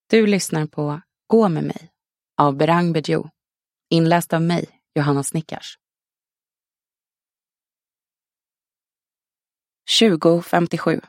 Du lyssnar på Gå med mig av Berang Bejou, inläst av mig, Johanna Snickars. 20:57.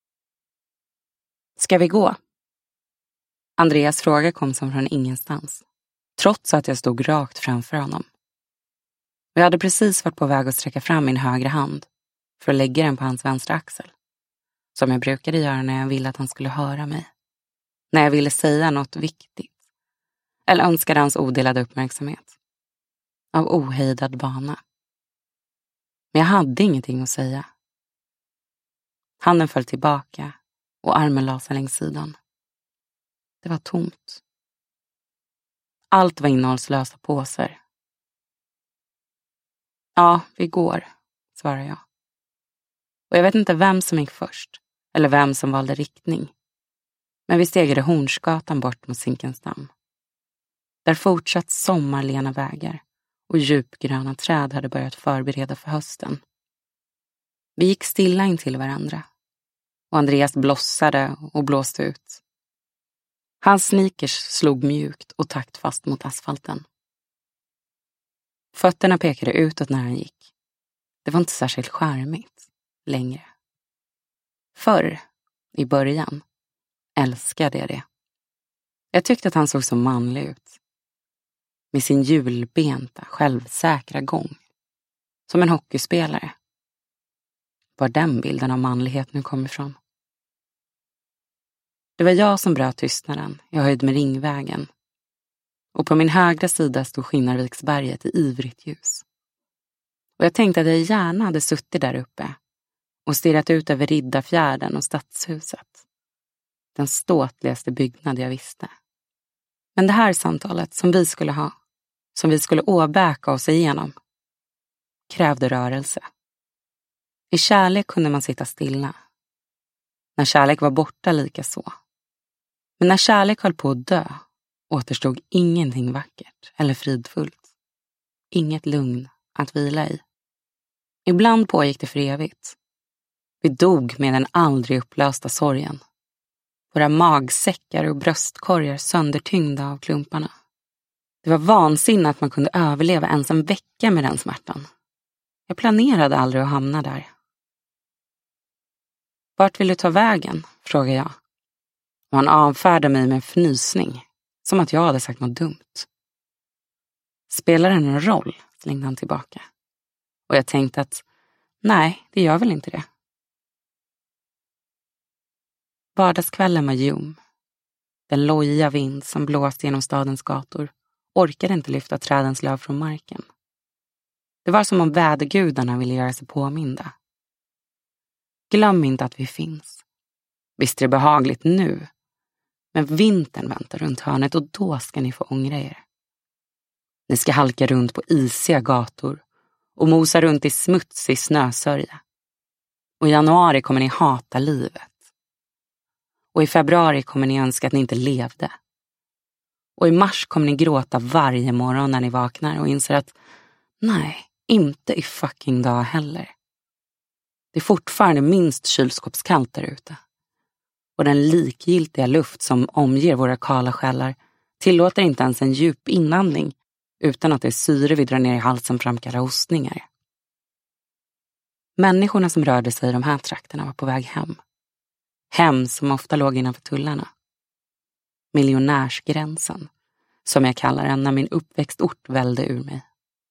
Ska vi gå? Andreas fråga kom som från ingenstans, trots att jag stod rakt framför honom. Jag hade precis varit på väg att sträcka fram min högra hand för att lägga den på hans vänstra axel, som jag brukade göra när jag ville att han skulle höra mig. När jag ville säga något viktigt. Eller önskade hans odelade uppmärksamhet. Av ohejdad vana. Men jag hade ingenting att säga. Handen föll tillbaka och armen la sig längs sidan. Det var tomt. Allt var innehållslösa påsar. Ja, vi går, svarade jag. Och jag vet inte vem som gick först. Eller vem som valde riktning. Men vi stegade Hornsgatan bort mot Zinkensdamm. Där fortsatt sommarlena vägar och djupgröna träd hade börjat förbereda för hösten. Vi gick stilla in till varandra och Andreas blossade och blåste ut. Hans sneakers slog mjukt och taktfast mot asfalten. Fötterna pekade utåt när han gick. Det var inte särskilt charmigt längre. Förr, i början, älskade jag det. Jag tyckte att han såg så manlig ut. Med sin hjulbenta, självsäkra gång. Som en hockeyspelare. Var den bilden av manlighet nu kom ifrån? Det var jag som bröt tystnaden. Jag höjde med Ringvägen. Och på min högra sida stod Skinnarviksberget i ivrigt ljus. Och jag tänkte att jag gärna hade suttit där uppe. Och stirrat ut över Riddarfjärden och Stadshuset. Den ståtligaste byggnad jag visste. Men det här samtalet som vi skulle ha, som vi skulle åbäka oss igenom, krävde rörelse. I kärlek kunde man sitta stilla. När kärlek var borta lika så. Men när kärlek höll på att dö, återstod ingenting vackert eller fridfullt. Inget lugn att vila i. Ibland pågick det för evigt. Vi dog med den aldrig upplösta sorgen. Våra magsäckar och bröstkorgar söndertyngda av klumparna. Det var vansinne att man kunde överleva ens en vecka med den smärtan. Jag planerade aldrig att hamna där. Vart vill du ta vägen? Frågade jag. Och han avfärdade mig med en fnysning. Som att jag hade sagt något dumt. Spelar det någon roll? Slängde han tillbaka. Och jag tänkte att nej, det gör väl inte det. Vardagskvällen var ljum. Den lojiga vind som blåste genom stadens gator orkade inte lyfta trädens löv från marken. Det var som om vädergudarna ville göra sig påminda. Glöm inte att vi finns. Visst är det behagligt nu. Men vintern väntar runt hörnet och då ska ni få ångra er. Ni ska halka runt på isiga gator och mosa runt i smutsig snösörja. Och i januari kommer ni hata livet. Och i februari kommer ni önska att ni inte levde. Och i mars kommer ni gråta varje morgon när ni vaknar och inser att nej, inte i fucking dag heller. Det är fortfarande minst kylskåpskallt där ute. Och den likgiltiga luft som omger våra kala själar tillåter inte ens en djup inandning utan att det syre vi drar ner i halsen framkallar hostningar. Människorna som rörde sig i de här trakterna var på väg hem. Hem som ofta låg innanför tullarna. Miljonärsgränsen, som jag kallar den när min uppväxtort välde ur mig.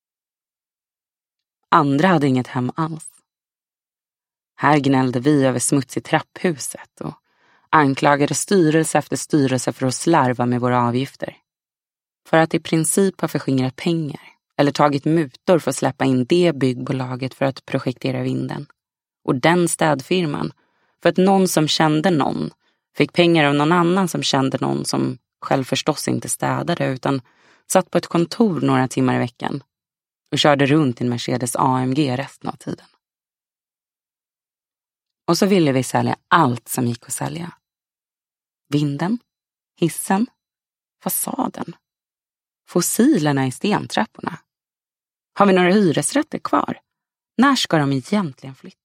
Andra hade inget hem alls. Här gnällde vi över smutsigt trapphuset och anklagade styrelse efter styrelse för att slarva med våra avgifter. För att i princip ha förskingrat pengar eller tagit mutor för att släppa in det byggbolaget för att projektera vinden. Och den städfirman för att någon som kände någon fick pengar av någon annan som kände någon som själv förstås inte städade utan satt på ett kontor några timmar i veckan och körde runt i en Mercedes AMG resten av tiden. Och så ville vi sälja allt som gick att sälja. Vinden, hissen, fasaden, fossilerna i stentrapporna. Har vi några hyresrätter kvar? När ska de egentligen flytta?